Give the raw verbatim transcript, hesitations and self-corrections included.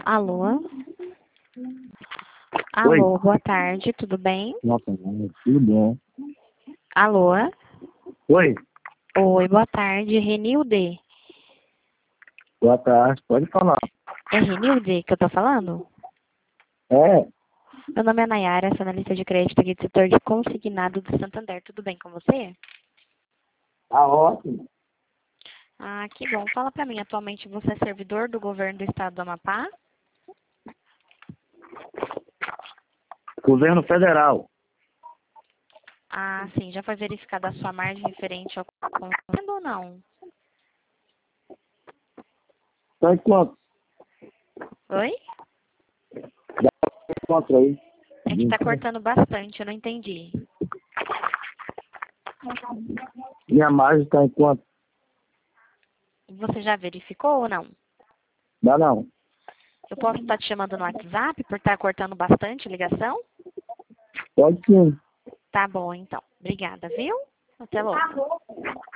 Alô? Oi. Alô, boa tarde, tudo bem? Nossa, tudo bom. Alô? Oi, Oi, boa tarde, Renilde. boa tarde, pode falar. É Renilde que eu tô falando? É, Meu nome é Nayara, sou analista de crédito aqui do setor de consignado do Santander. Tudo bem com você? tá ótimo. Ah, que bom. Fala pra mim, atualmente você é servidor do governo do estado do Amapá? Governo Federal. Ah, sim. Já foi verificada a sua margem referente ao consumidor ou não? Tá em quanto? Oi? Quanto aí? É que tá cortando bastante, eu não entendi. Minha margem tá em quanto? Você já verificou ou não? Dá não. Eu posso estar te chamando no WhatsApp por estar cortando bastante a ligação? Pode sim. Tá bom, então. Obrigada, viu? Até logo.